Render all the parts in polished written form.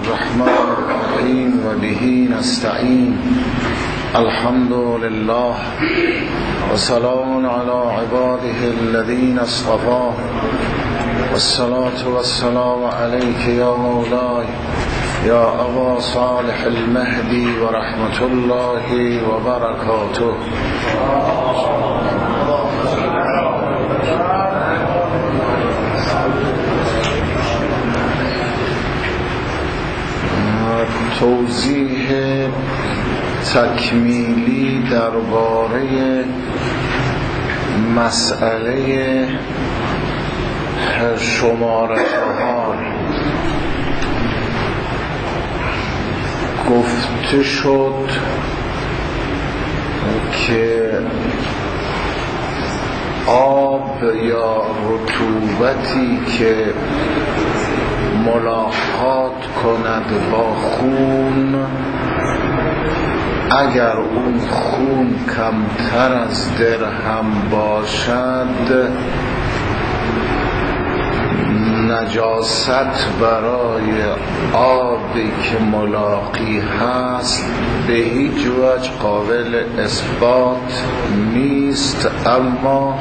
الرحمن الرحيم وبه نستعين الحمد لله وسلام على عباده الذين اصطفى والصلاة والسلام عليك يا مولاي يا أبا صالح المهدي ورحمة الله وبركاته. توضیح تکمیلی درباره مسئله شماره 4 گفته شد که آب یا رطوبتی که ملاقات کند با خون، اگر اون خون کمتر از درهم باشد نجاست برای آبی که ملاقی هست به هیچ وجه قابل اثبات نیست، اما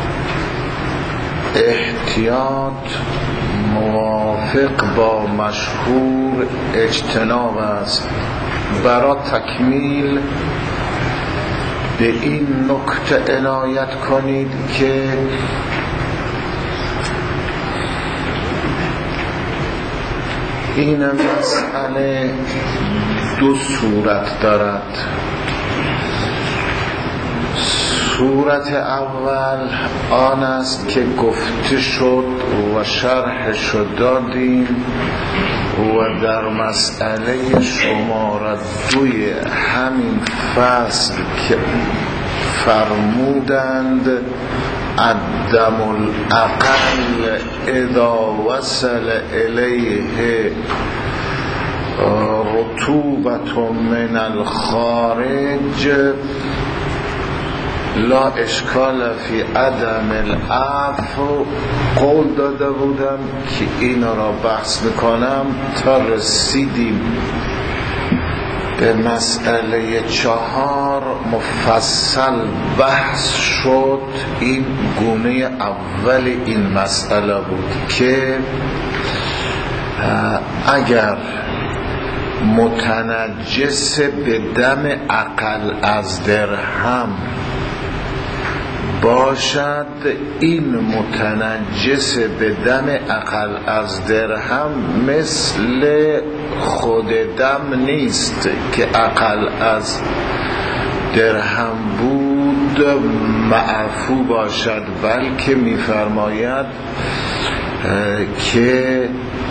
احتیاط موافق با مشهور اجتناب است. برای تکمیل به این نکته عنایت کنید که این مسئله دو صورت دارد. صورت اول آن است که گفته شد و شرحش دادیم و در مسئله شماره 2 همین فصل که فرمودند عدم الاقل اذا وصل الیه رطوبت من الخارج لا اشکال فی عدم العفو، قول داده بودم که این را بحث میکنم تا رسیدیم به مسئله 4 مفصل بحث شد. این گونه اول این مسئله بود که اگر متنجس به دم اقل از درهم باشد، این متنجس به دم اقل از درهم مثل خود دم نیست که اقل از درهم بود معفو باشد، بلکه می‌فرماید که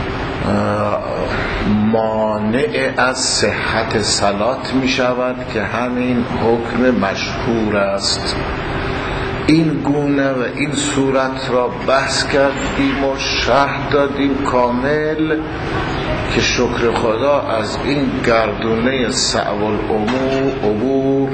مانع از صحت صلات می شود که همین حکم مشهور است. این گونه و این صورت را بحث کردیم و شرح دادیم کامل که شکر خدا از این گردونه صعب العبور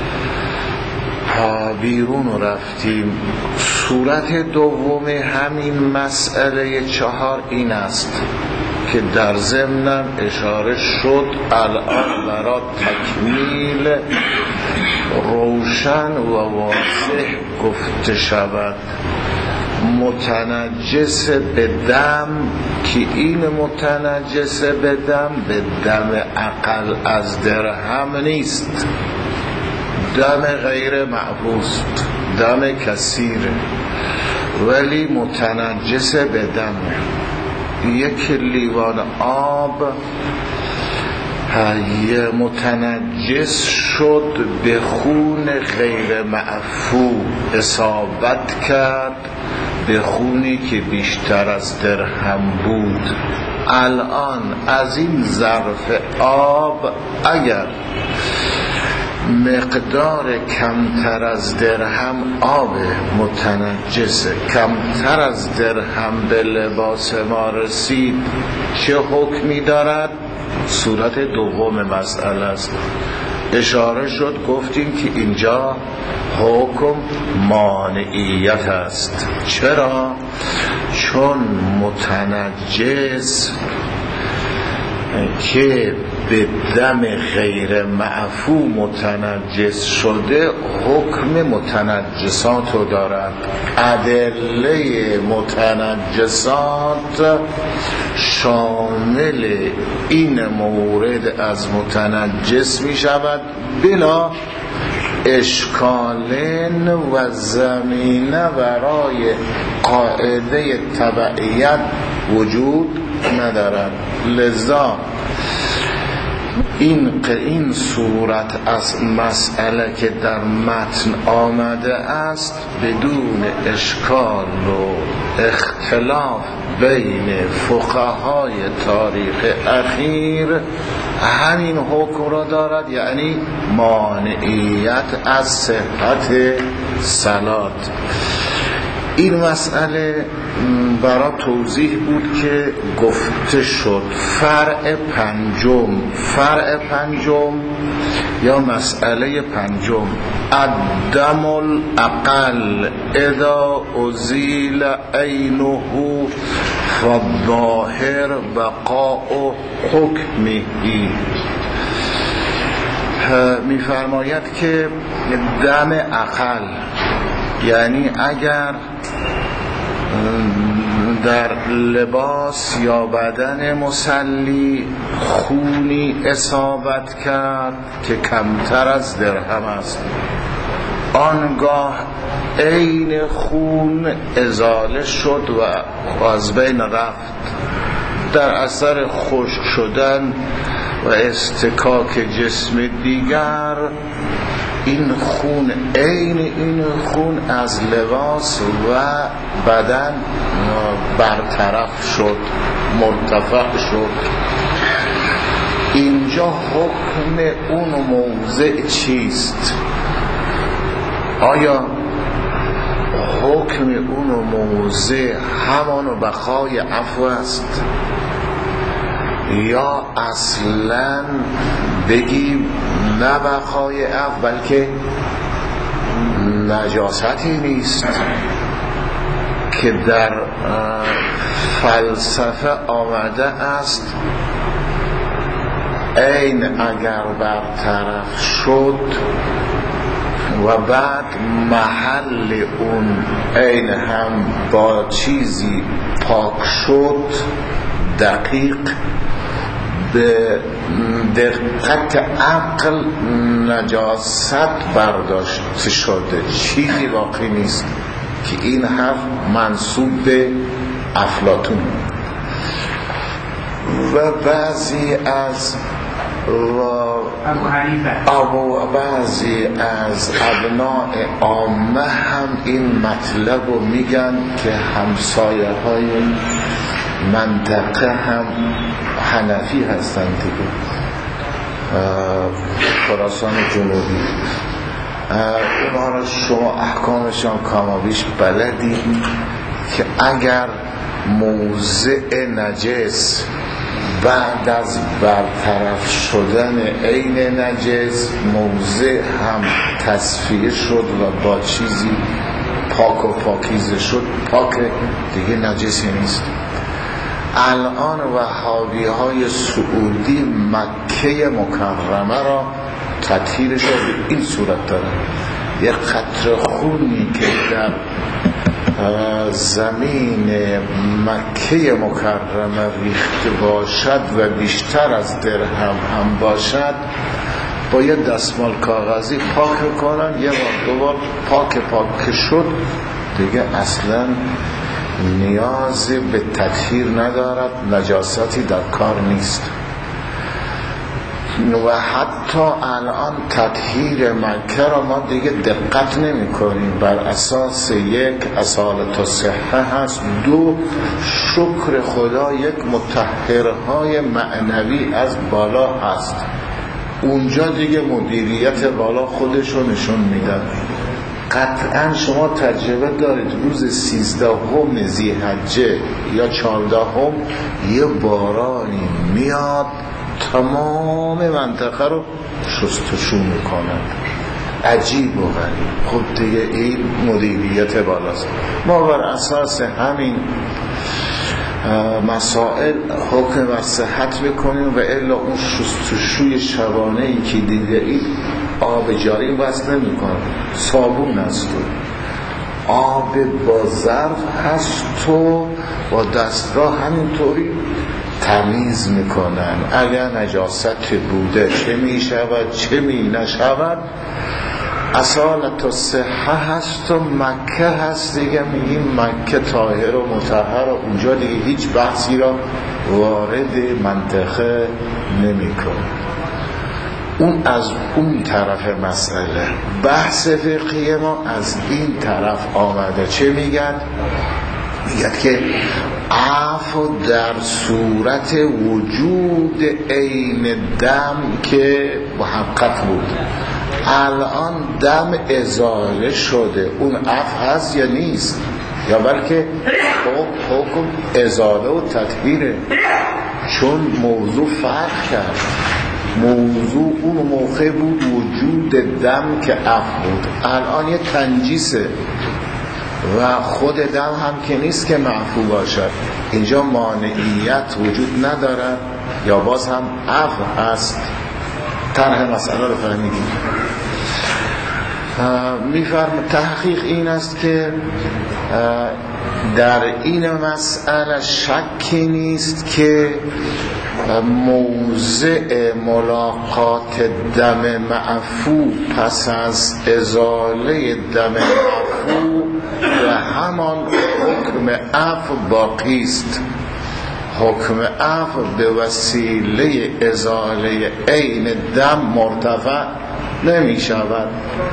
بیرون رفتیم. صورت دوم همین مسئله 4 این است که در ضمن اشاره شد، الان برای تکمیل روشن و واضح گفته شود. متنجس به دم که این متنجس به دم اقل از درهم نیست، دم غیر معبوس، دم کثیره، ولی متنجس به دم. یک لیوان آب متنجس شد به خون غیر معفو، اصابت کرد به خونی که بیشتر از درهم بود. الان از این ظرف آب اگر مقدار کمتر از درهم آب متنجس کمتر از درهم به لباس ما رسید، چه حکمی دارد؟ صورت دوم مسئله است. اشاره شد گفتیم که اینجا حکم مانعیت است. چرا؟ چون متنجس که به دم غیر معفو متنجس شده حکم متنجسات رو دارد. ادله متنجسات شامل این مورد از متنجس می شود بلا اشکالن و زمینه برای قاعده تبعیت وجود ندارد. لذا این صورت از مسئله که در متن آمده است بدون اشکال و اختلاف بین فقهای تاریخ اخیر همین حکم را دارد، یعنی مانعیت از صحت صلات. این مسئله برای توضیح بود که گفته شد فرع پنجم یا مسئله پنجم الدم الاقل اذا ازیل عینه فالظاهر بقاء حکمه. میفرماید که دم اقل یعنی اگر در لباس یا بدن مصلی خونی اصابت کرد که کمتر از درهم است، آنگاه عین خون ازاله شد و از بین رفت در اثر خشک شدن و استکاک جسم دیگر، این خون عین این خون از لباس و بدن برطرف شد، مرتفع شد. اینجا حکم اون موضع چیست؟ آیا حکم اون موضع همان بقای عفو است یا اصلا بگیم نه بقای عفو بلکه نجاستی نیست که در فلسفه آمده است عین اگر برطرف شد و بعد محل اون عین هم با چیزی پاک شد، دقیق به دقت عقل نجاست برداشت شده، چیزی باقی نیست که این حرف منسوب به افلاطون و بعضی از ابناء عامه هم این مطلب رو میگن که همسایه های منطقه هم حنفی هستند دیگه، خراسان جنوبی. اونها را شما احکامشان کامابیش بلدید که اگر موضع نجس بعد از برطرف شدن عین نجس موضع هم تصفیه شد و با چیزی پاک و پاکیزه شد، پاک دیگه نجسی نیست. الان وهابی های سعودی مکه مکرمه را تطهیرش را به این صورت دارن، یک قطره خونی که در زمین مکه مکرمه ریخته باشد و بیشتر از درهم هم باشد با یه دستمال کاغذی پاک کنن، یه بار دو بار پاک شد دیگه اصلا نیازی به تطهیر ندارد، نجاستی در کار نیست. و حتی الان تطهیر مکه را ما دیگه دقت نمی کنیم، بر اساس یک اصالت و صحه هست، دو شکر خدا یک مطهرهای معنوی از بالا هست، اونجا دیگه مدیریت بالا خودشو نشون میدن. قطعا شما تجربه دارید روز 13 ذی‌حجه یا 14 یه بارانی میاد تمام منطقه رو شستشو میکنن، عجیب و غریب. خب دیگه این مدیریت بالاست. ما بر اساس همین مسائل حکم بر صحت بکنیم و الا اون شستشوی شبانه‌ای که دیده اید آب جاری وصل نمی‌کنه، صابون است و آب با ظرف هست و با دستگاه همینطوری تمیز میکنن. اگر نجاست بوده چه میشود چه می نشود، اصالت و صحه هست و مکه هست دیگه، میگیم مکه طاهر و مطهر و اونجا دیگه هیچ بحثی را وارد منطقه نمی کنه. اون از اون طرف مسئله. بحث فقهی ما از این طرف آمده. چه میگد؟ میگد که عفو در صورت وجود عین دم که محقق بود. الان دم ازاله شده، اون عفو هست یا نیست؟ یا بلکه حکم ازاله و تطهیره، چون موضوع فرق کرد. موضوع اون موقع بود وجود دم که عفو بود، الان یه تنجیسه و خود دم هم که نیست که معفو باشد. اینجا مانعیت وجود ندارد یا باز هم عفو هست؟ طرح مسئله رو فهمیدیم. میفرم تحقیق این است که در این مسئله شکی نیست که موضع ملاقات دم معفو پس از ازاله دم معفو و همان حکم عفو باقی است. حکم عفو به وسیله ازاله عین دم مرتفع نمی شود.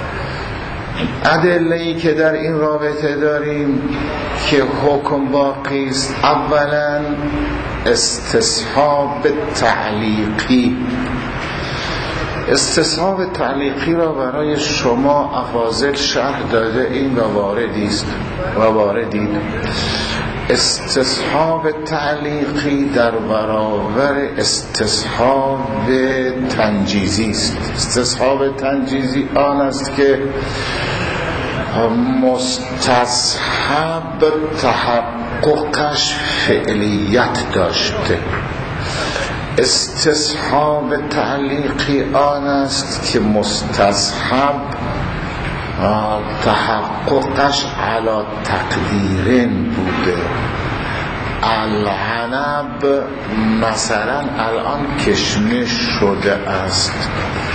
ادله‌ای که در این رابطه داریم که حکم باقی است، اولا استصحاب تعلیقی. استصحاب تعلیقی را برای شما افاضل شرح داده این و واردید. استصحاب تعلیقی در برابر استصحاب تنجیزی است. استصحاب تنجیزی آن است که مستصحب تحققش فعلیت داشته. استصحاب تعلیقی آن است که مستصحب تحققش علی تقدیرین بوده. العنب مثلا الان کشمش شده است.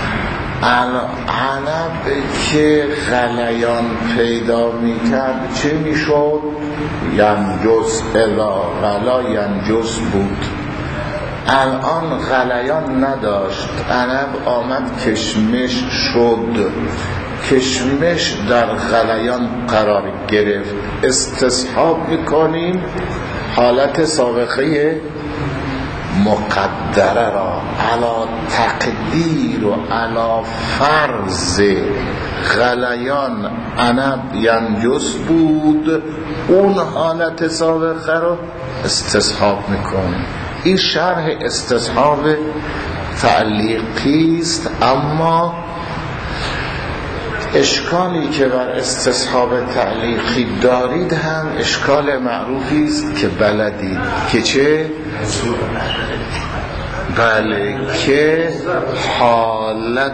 العنب که غلیان پیدا میکرد چه میشد؟ ینجس، الا غلا ینجس بود. الان غلیان نداشت، عنب آمد کشمش شد، کشمش در غلیان قرار گرفت. استصحاب میکنیم حالت سابقه مقدره را علا تقدیر و علا فرض غلیان عنب ینجس بود، اون حالت سابقه را استصحاب میکنیم. این شرح استصحاب تعلیقی است. اما اشکالی که بر استصحاب تعلیقی دارید هم اشکال معروفی است که بلدید که چه؟ بله، که حالت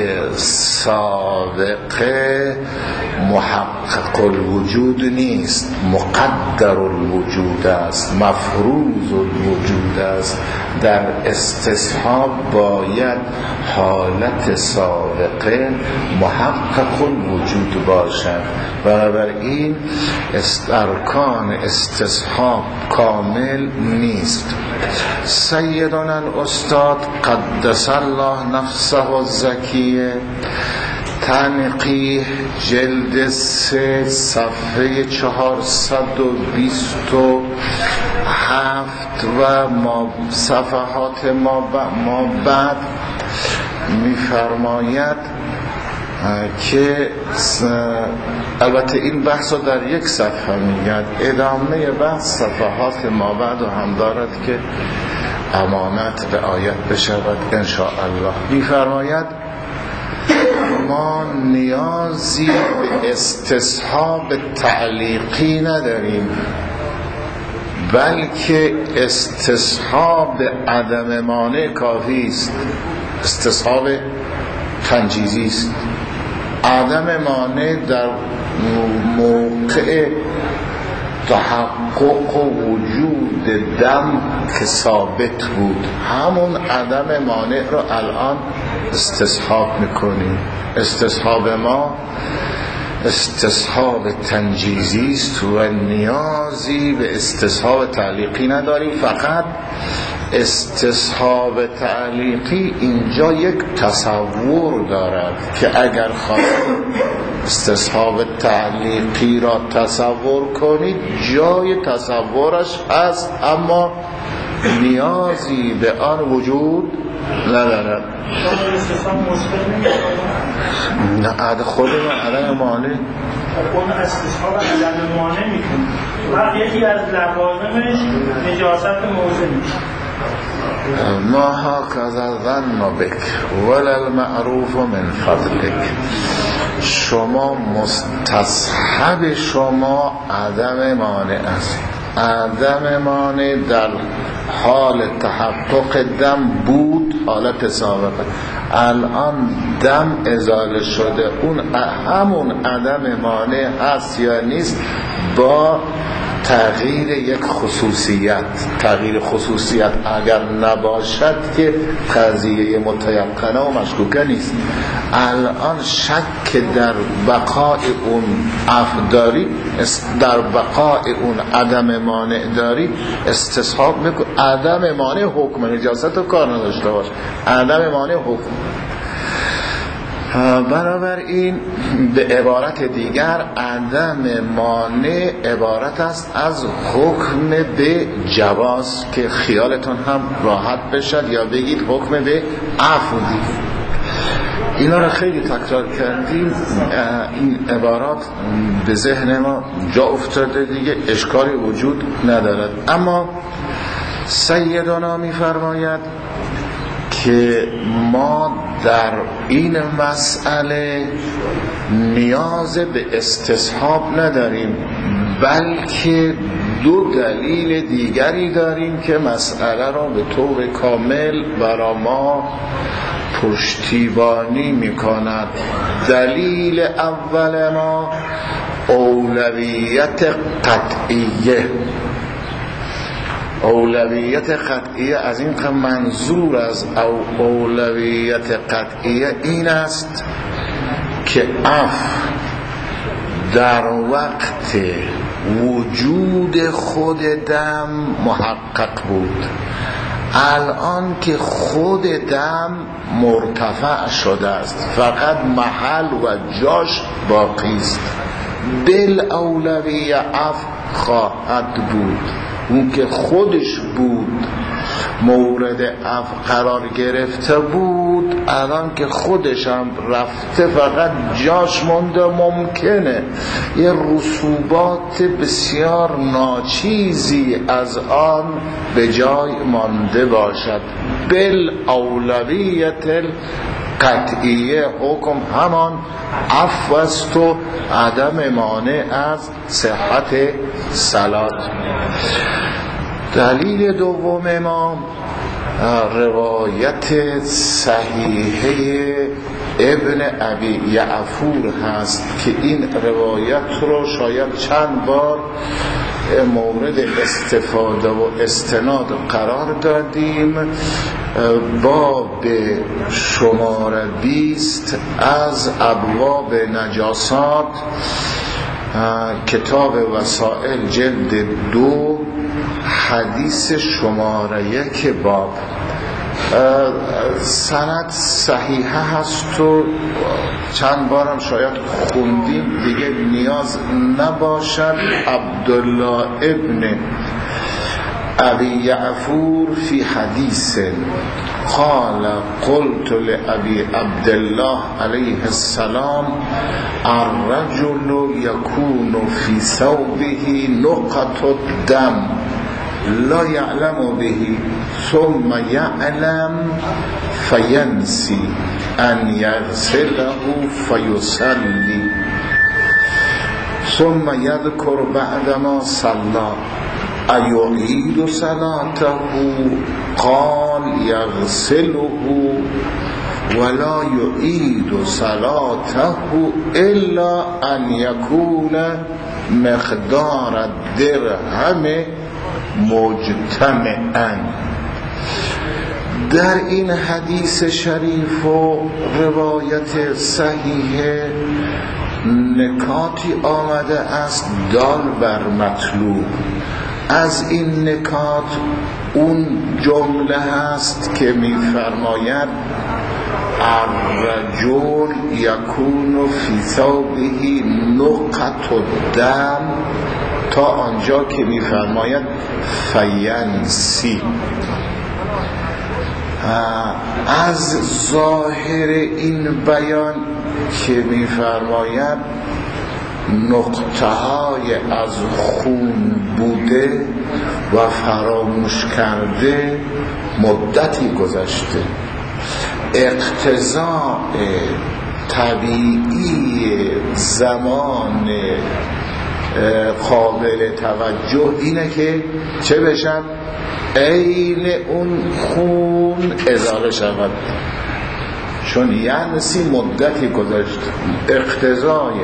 سابقه محقق الوجود نیست، مقدر الوجود است، مفروض الوجود است. در استصحاب باید حالت سابقه محقق الوجود باشد. بنابراین ارکان استصحاب کامل نیست. سیدنا الاستاد قدس الله نفسه الزکیه، تنقیح جلد 3 صفحه 427 و صفحات ما بعد می‌فرماید که البته این بحث رو در یک صفحه میگن، ادامه بحث صفحات ما بعد هم دارد که امانت رعایت بشود ان شاء الله. می‌فرماید ما نیازی به استصحاب تعلیقی نداریم بلکه استصحاب عدم مانع کافی است. استصحاب تنجیزی است. عدم مانع در موقع تحقق وجود دم که ثابت بود، همون عدم مانع رو الان استصحاب میکنیم. استصحاب ما استصحاب تنجیزی است و نیازی به استصحاب تعلیقی نداریم. فقط استصحاب تعلیقی اینجا یک تصور دارد که اگر خواهید استصحاب تعلیقی را تصور کنید جای تصورش هست، اما نیازی به آن وجود ندارد. نه خود من عدم مانع اون استصحاب عدم مانع میکنه و یکی از لوازمش نجاست موضع میشه. ما هكذا ظن بك ولا المعروف من فضلك. شما مستصحب شما عدم مانع است. عدم مانع در حال تحقق دم بود، حالت سابقه. الان دم ازاله شده، اون همون عدم مانع هست یا نیست با تغییر یک خصوصیت. تغییر خصوصیت اگر نباشد که قضیه متيقنه و مشکوکه نیست. الان شک در بقای اون افداری، در بقای اون عدم مانع داری، استصحاب میکن. عدم مانع حکم نجاست رو کار نداشته باش، عدم مانع حکم. بنابراین به عبارت دیگر عدم مانع عبارت است از حکم به جواز، که خیالتون هم راحت بشد، یا بگید حکم به عفو. اینا را خیلی تکرار کردیم، این عبارات به ذهن ما جا افتاده دیگه، اشکالی وجود ندارد. اما سیدنا می‌فرماید که ما در این مسئله نیاز به استصحاب نداریم، بلکه دو دلیل دیگری داریم که مسئله را به طور کامل برای ما پشتیبانی می‌کند. دلیل اول ما اولویت قطعیه. اولویت قطعیه از این که منظور از اولویت قطعیه این است که عفو در وقت وجود خود دم محقق بود. الان که خود دم مرتفع شده است، فقط محل و جاش باقی است، بالاولویه عفو خواهد بود. اون که خودش بود مورد عفو قرار گرفته بود، الان که خودش هم رفته فقط جاش مونده، ممکنه یه رسوبات بسیار ناچیزی از آن به جای مانده باشد. بالاولویت قطعیه حکم همان عفو است و عدم مانع از صحت صلات. دلیل دوم ما روایت صحیحه ابن ابی یعفور هست که این روایت رو شاید چند بار مورد استفاده و استناد قرار دادیم. باب شماره 20 از ابواب نجاسات، کتاب وسائل جلد 2، حدیث شماره 1 باب. سند صحیحه هست و چند بارم شاید خوندیم دیگه نیاز نباشد. عبدالله ابن ابی یعفور فی حدیث قال قلت لأبی عبدالله علیه السلام الرجل یکون فی ثوبه نقط الدم لا يعلم به ثم يعلم فينسي أن يغسله فيصلي ثم يذكر بعدما صلى ایعید صلاته قال یغسله ولا یعید صلاته الا ان یکون مقدار الدرهم مجتمعا. در این حدیث شریف و روایت صحیح نکاتی آمده است دال بر مطلوب. از این نکات اون جمله هست که می‌فرماید الرجل یکون فی ثوبه نقطة الدم تا آنجا که می‌فرماید فینسی. از ظاهر این بیان که می‌فرماید نقطه های از خون بوده و فراموش کرده مدتی گذشته، اقتضاء طبیعی زمان قابل توجه اینه که چه بشن؟ عین اون خون ازاله شود، چون یعنی مدتی گذشت. اقتضای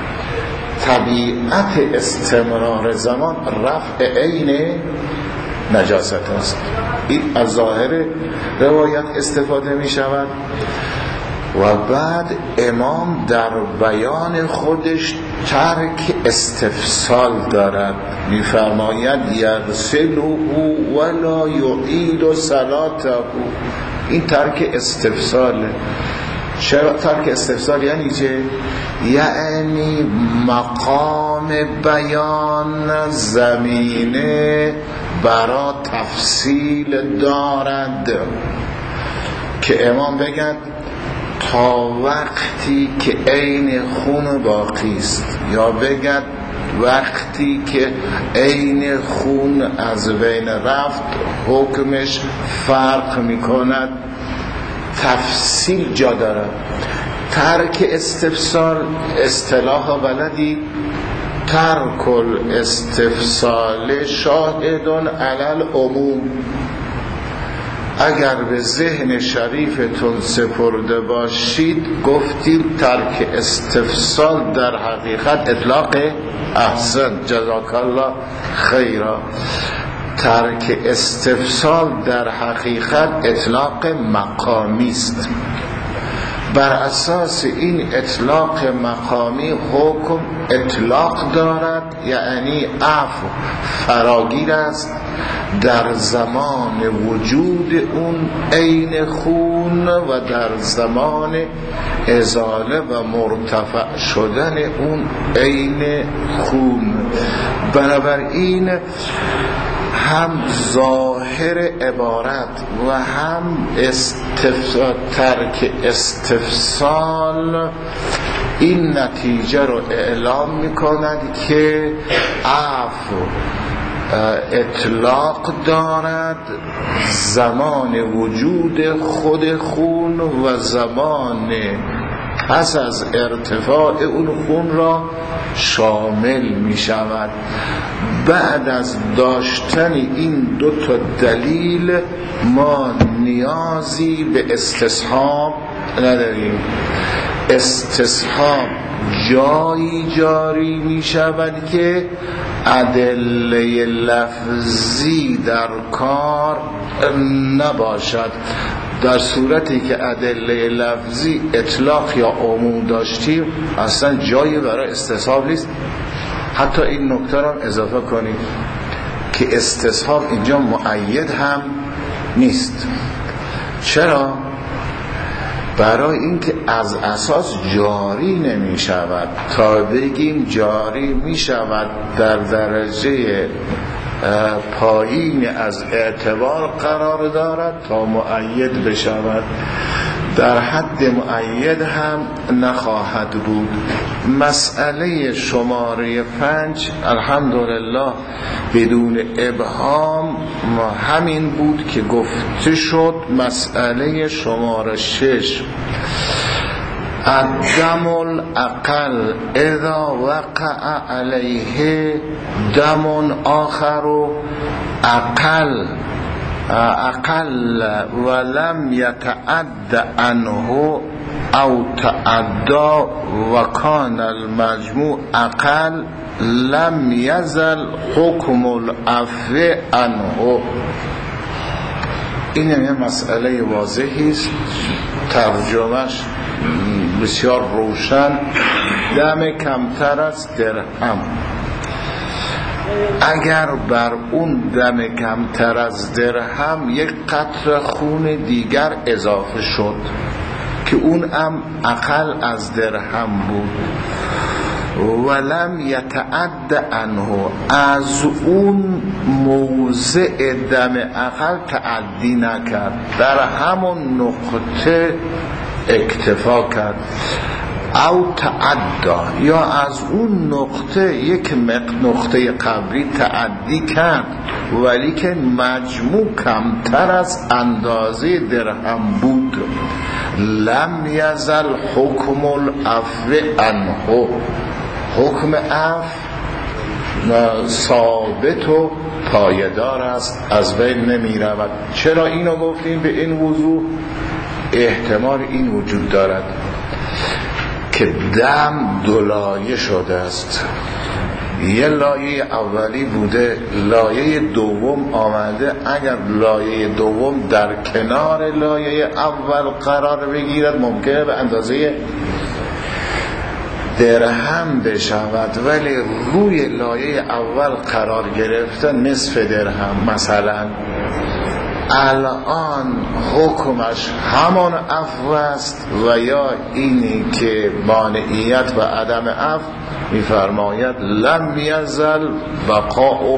طبیعت استمرار زمان رفع عین نجاست است. این از ظاهر روایت استفاده می شود. و بعد امام در بیان خودش ترک استفسال دارد، می فرماید یغسله ولا یعید صلاته. این ترک استفساله. چرا ترک استفسار یعنی چه؟ یعنی مقام بیان زمینه برای تفصیل دارد که امام بگن تا وقتی که عین خون باقی است، یا بگن وقتی که عین خون از بین رفت حکمش فرق میکند. تفصیل جا دارد. ترک استفسار اصطلاح بلدی، ترک الاستفسال شاهد علی العموم. اگر به ذهن شریفتون سپرده باشید گفتیم ترک استفسال در حقیقت اطلاق احسن جزاک الله خیرا. ترک استفسال در حقیقت اطلاق مقامی است. بر اساس این اطلاق مقامی حکم اطلاق دارد، یعنی عفو فراگیر است در زمان وجود اون عین خون و در زمان ازاله و مرتفع شدن اون عین خون. بنابراین هم ظاهر عبارت و هم ترک استفسال این نتیجه رو اعلام می‌کند که عفو اطلاق دارد زمان وجود خود خون و زمان پس از ارتفاع اون خون را شامل می شود. بعد از داشتن این دو تا دلیل ما نیازی به استصحاب نداریم. استصحاب جایی جاری می شود که ادله لفظی در کار نباشد. در صورتی که ادله لفظی اطلاق یا عموم داشتیم اصلا جایی برای استصحاب نیست. حتی این نکته را اضافه کنید که استصحاب اینجا مؤید هم نیست. چرا؟ برای اینکه از اساس جاری نمی شود. تا بگیم جاری می شود در درجه پایین از اعتبار قرار دارد تا مؤید بشود. در حد مؤید هم نخواهد بود. مسئله شماره 5 الحمدلله بدون ابهام همین بود که گفته شد. مسئله شماره 6 الدم الاقل اذا وقع علیه دم آخر اقل ولم يتعد عنه او تعدى وكان المجموع اقل لم يزل حكم العفو عنه. این یه مسئله واضحی است، ترجمهش بسیار روشن. دم کمتر از درهم، اگر بر اون دم کمتر از درهم یک قطره خون دیگر اضافه شد که اون هم اقل از درهم بود، ولم یتعد عنه، از اون موضع دم اقل تعدی نکرد، در همون نقطه اکتفا کرد، او تعدی، یا از اون نقطه یک نقطه قبلی تعدی کرد ولی که مجموع کمتر از اندازه درهم بود، لم یزل حکم العفو عنه، حکم عفو ثابت و پایدار است، از بین نمی رود. چرا اینو گفتیم به این وضوح؟ احتمال این وجود دارد که دم دو لایه شده است، یه لایه اولی بوده، لایه دوم آمده، اگر لایه دوم در کنار لایه اول قرار بگیرد ممکنه به اندازه درهم بشود، ولی روی لایه اول قرار گرفته نصف درهم مثلا، الان حکمش همان عفو است و یا اینی که مانعیت و عدم عفو میفرماید لم یزل بقاء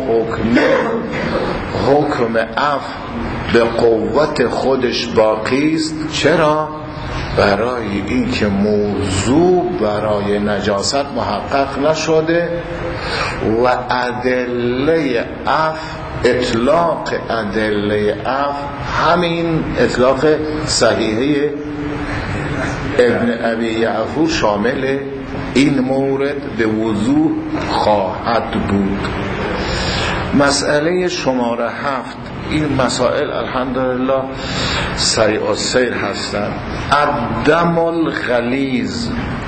حکم عفو به قوت خودش باقی است. چرا؟ برای این که موضوع برای نجاست محقق نشده و ادله عفو، اطلاق ادله عفو همین اطلاق صحیحه ابن ابی یعفور شامل این مورد به وضوح خواهد بود. مسئله شماره 7، این مسائل الحمدلله سریع السیر هستند. الدم الغلیظ،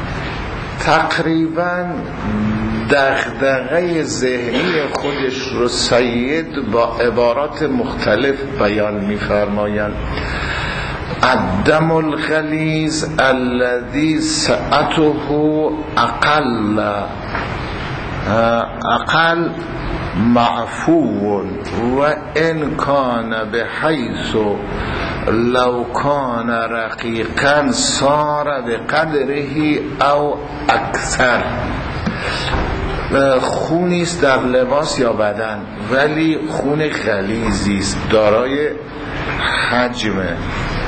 تقریبا دغدغه ذهنی خودش رو سید با عبارات مختلف بیان می‌فرمایند. الدم الغلیظ الذی سعته اقل معفو و ان کان بحیث لو کان رقیقا صار بقدره او اکثر. خونی است در لباس یا بدن ولی خون غلیظی است، دارای حجمه.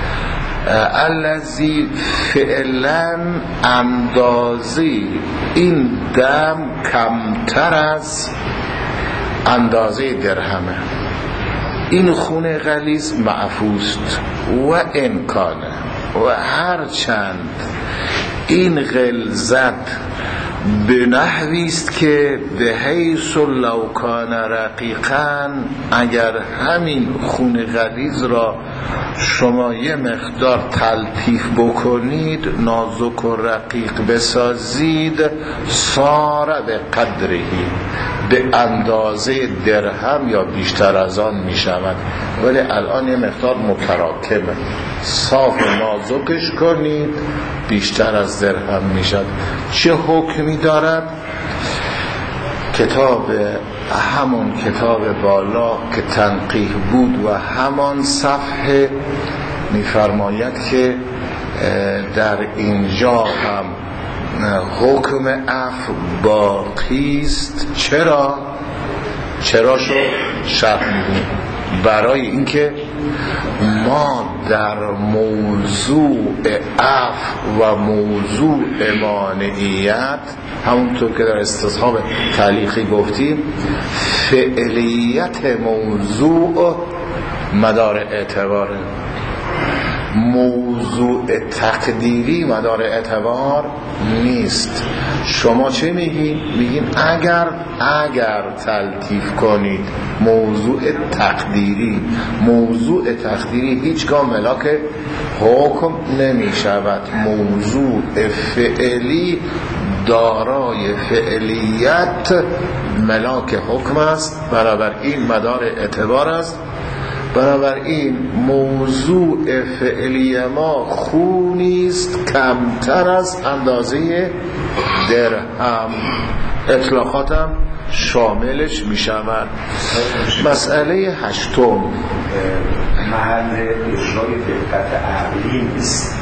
الذی فعلا اندازی این دم کمتر از اندازه درهمه، این خون غلیظ معفوست. و امکانه، و هرچند این غلظت به نحویست که به حیث لو کان رقیقا، اگر همین خون غلیظ را شما یه مقدار تلطیف بکنید، نازک و رقیق بسازید، صار به قدرهی، به اندازه درهم یا بیشتر از آن می شود، ولی الان یه مقدار متراکمه، صاف و نازکش کنید بیشتر از درهم می شود. چه حکمی دارد؟ کتاب همون کتاب بالا که تنقیح بود و همان صفحه می‌فرماید که در اینجا هم حکم عفو باقی است. چرا شو شرح می‌دیم؟ برای اینکه ما در موضوع عفو و موضوع مانعیت، همونطور که در استصحاب تعلیقی گفتیم، فعلیت موضوع مدار اعتباره. موضوع تقدیری مدار اعتبار نیست. شما چه میگین؟ میگین اگر تلطیف کنید موضوع تقدیری هیچگاه ملاک حکم نمی شود. موضوع فعلی دارای فعلیت ملاک حکم است، بنابراین مدار اعتبار است. بنابراین موضوع فعلی ما خونی است کمتر از اندازه درهم. اطلاقاتم شاملش می شود. مسئله 8 محل اجرای دقت عقلی نیست.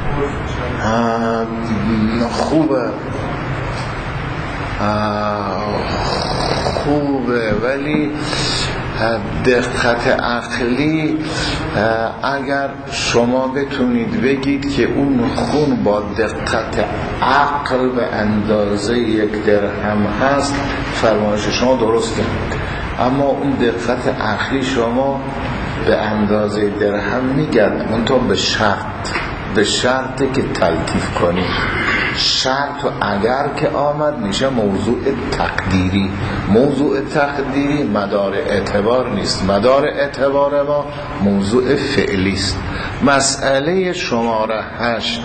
خوبه ولی دقت عقلی اگر شما بتونید بگید که اون خون با دقت عقل به اندازه 1 درهم هست، فرمایش شما درسته، اما اون دقت عقلی شما به اندازه درهم میگرد منتها به شرط که تلطیف کنید. شرط و اگر که آمد میشه موضوع تقدیری مدار اعتبار نیست. مدار اعتبار ما موضوع فعلی است. مسئله شماره 8.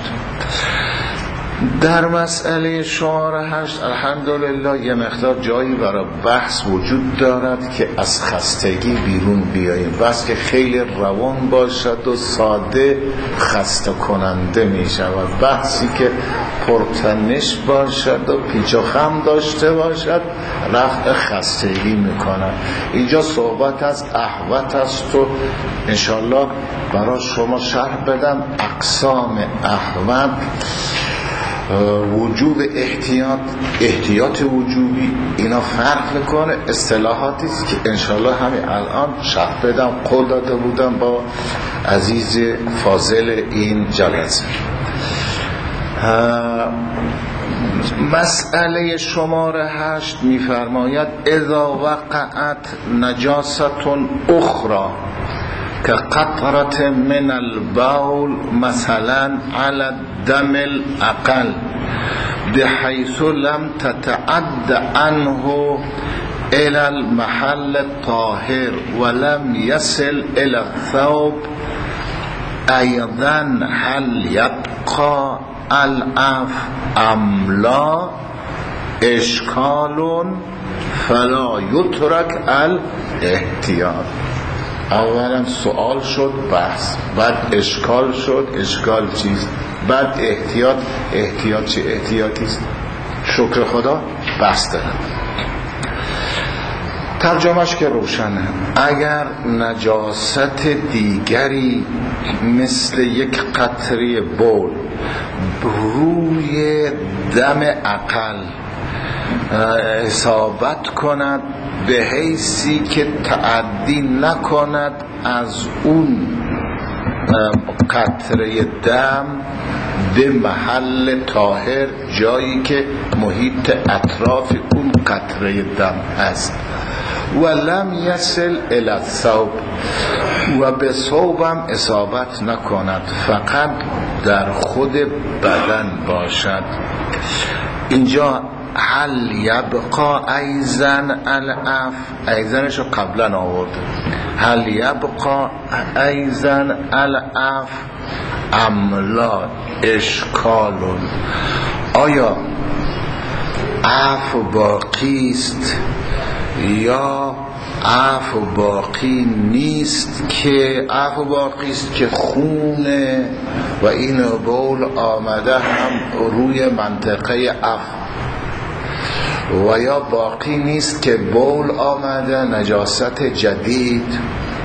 در مسئله شماره 8 الحمدلله یه مقدار جایی برای بحث وجود دارد که از خستگی بیرون بیاییم. بس که خیلی روان باشد و ساده خسته کننده می شود. بحثی که پرتنش باشد و پیچ و خم داشته باشد رفع خستگی می کند. اینجا صحبت از احوط است و انشالله برای شما شرح بدم اقسام احوط. وجوب احتیاط وجوبی، اینا فرق میکنه. اصطلاحاتی است که انشالله همین الان شرح بدم. قول داده بودم با عزیز فاضل این جلسه. مسئله شماره 8 میفرماید اذا وقعت نجاست اخرى که قطرة من البول مثلا على الدم الاقل بحيث لم تتعد عنه الى المحل الطاهر ولم يصل الى الثوب ايضا هل يبقى العفو ام لا؟ اشکال فلا يترك الاحتیاط. اولا سوال شد بحث، بعد اشکال شد اشکال چیست، بعد احتیاط چه احتیاطی است؟ شکر خدا بحث دارم. ترجمهش که روشنه. اگر نجاست دیگری مثل یک قطره بول روی دم اقل اصابت کند به حیثی که تعدی نکند از اون قطره دم به محل طاهر، جایی که محیط اطراف اون قطره دم هست، و لم یصل الی الثوب و به ثوبم اصابت نکند، فقط در خود بدن باشد. اینجا هل یبقا ایزن العف، ایزنشو قبلا آورد، هل یبقا ایزن العف املا اشکالون، آیا عفو باقی است یا عفو باقی نیست؟ که عفو باقی است که خونه و این بول آمده هم روی منطقه عفو، و یا باقی نیست که بول آمده نجاست جدید.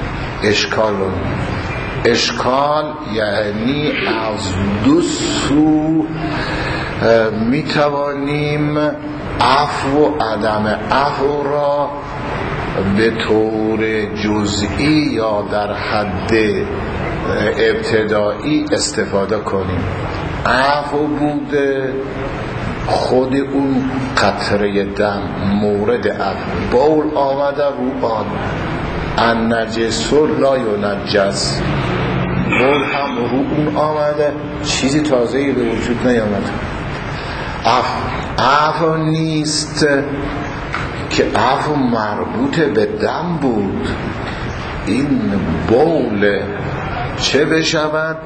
اشکال یعنی از دو سو میتوانیم عفو و عدم عفو را به طور جزئی یا در حد ابتدایی استفاده کنیم. عفو بوده خود اون قطره دم مورد عفو، بول آمده رو آن، النجس لا ینجس، قول هم رو اون آمده، چیزی تازه‌ای به وجود نیامده. عفو نیست که عفو مربوط به دم بود، این بول چه بشود؟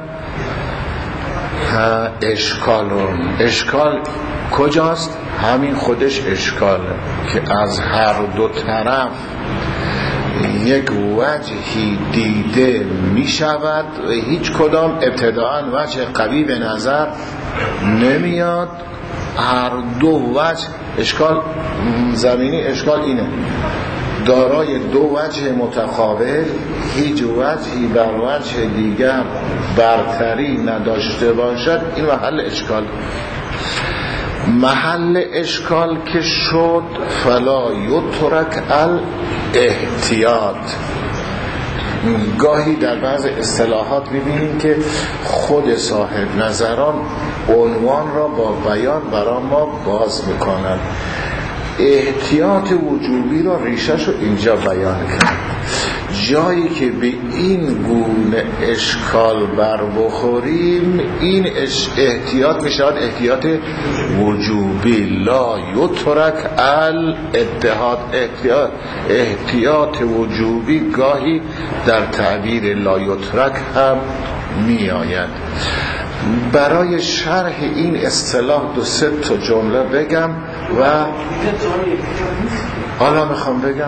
اشکال کجاست؟ همین خودش اشکاله که از هر دو طرف یک وجهی دیده می شود و هیچ کدام ابتداءً وجه قوی به نظر نمیاد. هر دو وجه اشکال زمینی، اشکال اینه دارای دو وجه متقابل، هیچ وجهی بر وجه دیگر برتری نداشته باشد، این محل اشکال. محل اشکال که شد فلا یترک الاحتیاط. گاهی در بعض اصطلاحات می‌بینیم که خود صاحب نظران عنوان را با بیان برای ما باز میکنند. احتیاط وجوبی را ریشش رو اینجا بیان کرد. جایی که به این گونه اشکال بر بخوریم، این احتیاط میشود احتیاط وجوبی. لا یترک الاتحاد. احتیاط وجوبی گاهی در تعبیر لا یترک هم می آید. برای شرح این اصطلاح 2-3 تا جمله بگم و حالا میخوام بگم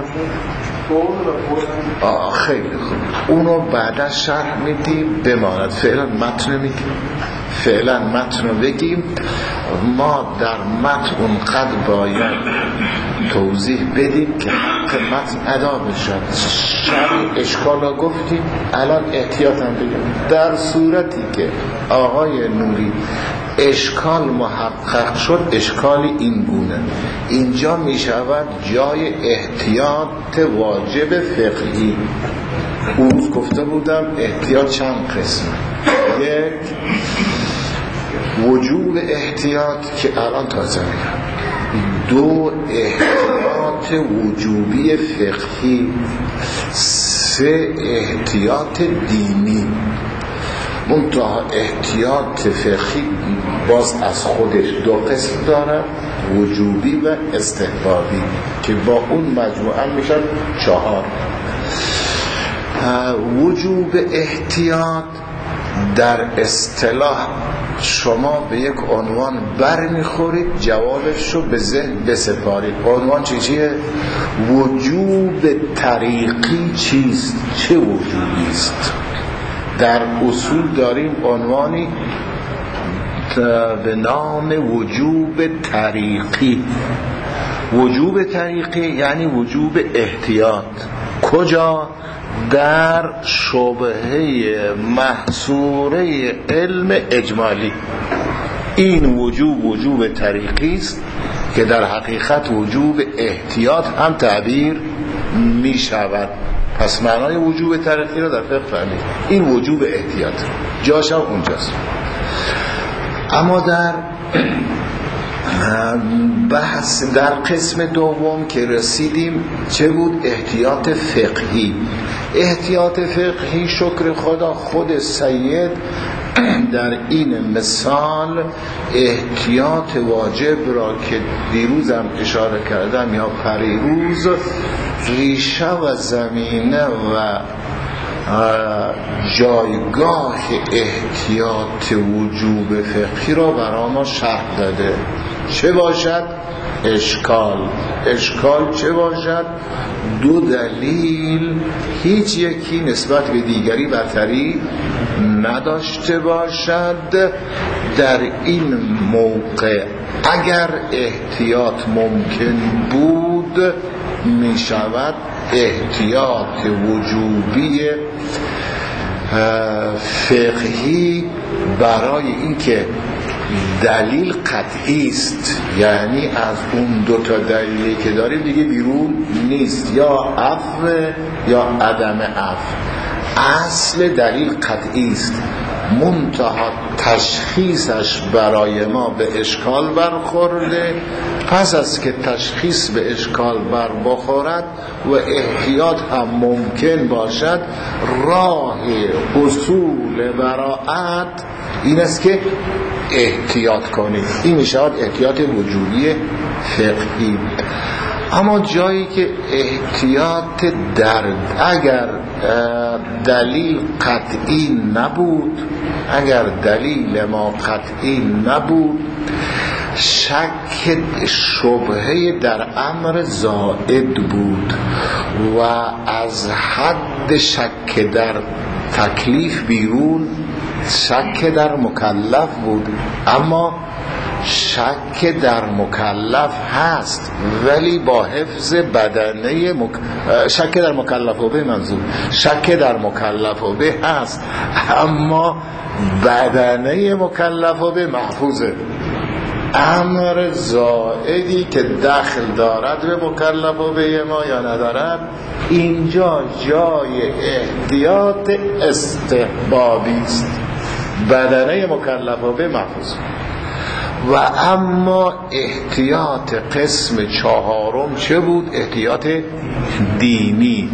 خیلی خوب اونو بعدا شرح میدیم بماند. فعلا متن رو بگیم. ما در متن اونقدر باید توضیح بدیم که حق متن ادا بشد. شرح اشکال رو گفتیم، الان احتیاط هم بگیم. در صورتی که آقای نوری اشکال محقق شد، اشکالی این گونه اینجا می شود جای احتیاط واجب فقهی. اون گفته بودم احتیاط چند قسم. یک وجوب احتیاط که الان تازه میگم. 2 احتیاط وجوبی فقهی. 3 احتیاط دینی. منتها احتیاط فقهی باز از خودش 2 قسم داره، وجوبی و استحبابی، که با اون مجموعاً میشن 4. وجوب احتیاط در اصطلاح شما به یک عنوان بر میخورید، جوابش رو به ذهن بسپارید. عنوان چیه؟ وجوب طریقی چیست؟ چه وجوبی است؟ در اصول داریم عنوانی به نام وجوب طریقی. وجوب طریقی یعنی وجوب احتیاط. کجا؟ در شبهه محصوره علم اجمالی. این وجوب طریقی است که در حقیقت وجوب احتیاط هم تعبیر می شود. پس معنای وجوب طریقی را در فقه فهمید. این وجوب احتیاط جاش هم اونجاست. اما در بحث در قسم دوم که رسیدیم چه بود؟ احتیاط فقهی. احتیاط فقهی شکر خدا خود سید در این مثال احتیاط واجب را که دیروزم اشاره کردم یا پریروز، ریشه و زمینه و جایگاه احتیاط وجوب فقهی را برای ما شرح داده. چه باشد؟ اشکال چه باشد؟ 2 دلیل هیچ یکی نسبت به دیگری برتری نداشته باشد. در این موقع اگر احتیاط ممکن بود می شود احتیاط وجوبی فقهی، برای اینکه دلیل قطعی است، یعنی از اون 2 تا دلیلی که داریم دیگه بیرون نیست، یا عفو یا عدم عفو. اصل دلیل قطعی است. منتها تشخیصش برای ما به اشکال برخورده. پس از که تشخیص به اشکال بر بخورد و احتیاط هم ممکن باشد، راه حصول براعت این است که احتیاط کنید. این میشود احتیاط وجودی فقهی. اما جایی که احتیاط اگر دلیل قطعی نبود، اگر دلیل ما قطعی نبود، شک شبهه در امر زائد بود و از حد شک در تکلیف بیرون شک در مکلف بود. اما شک در مکلف هست ولی با حفظ بدنه شک در مکلف و به منظور شک در مکلف و به هست، اما بدنه مکلف و به محفوظه. امر زائدی که دخل دارد به مکلف و به ما یا ندارد، اینجا جای احتیاط استحبابی است، بدنه مکلف و به محفوظ. و اما احتیاط قسم چهارم چه بود؟ احتیاط دینی.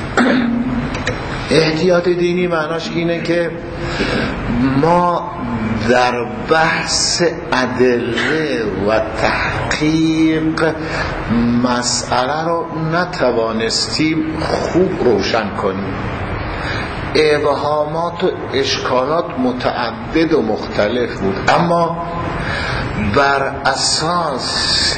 احتیاط دینی معناش اینه که ما در بحث ادله و تحقیق مسئله رو نتوانستیم خوب روشن کنیم. ابهامات و اشکالات متعدد و مختلف بود، اما بر اساس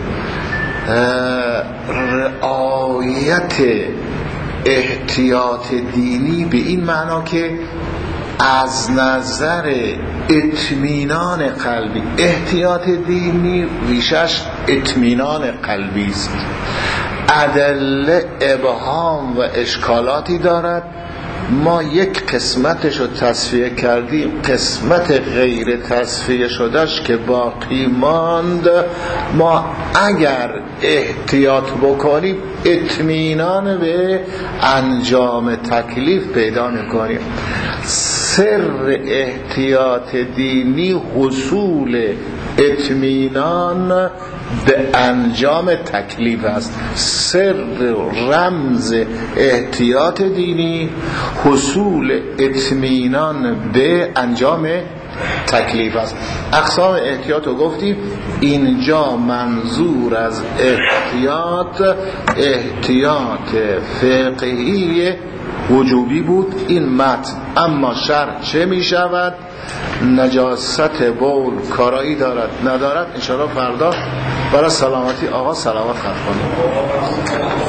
رعایت احتیاط دینی به این معنا که از نظر اطمینان قلبی، احتیاط دینی ریشش اطمینان قلبی است. ادله ابهام و اشکالاتی دارد، ما یک قسمتش رو تصفیه کردیم، قسمت غیر تصفیه شدهش که باقی ماند، ما اگر احتیاط بکنیم اطمینان به انجام تکلیف پیدا میکنیم. سر احتیاط دینی حصول اطمینان به انجام تکلیف است. سر رمز احتیاط دینی حصول اطمینان به انجام تکلیف است. اقسام احتیاط رو گفتیم. اینجا منظور از احتیاط فقهی وجوبی بود این متن. اما شرح چه می شود؟ نجاست بول کارایی دارد ندارد؟ انشاءالله فردا برای سلامتی آقا صلوات خط کنیم.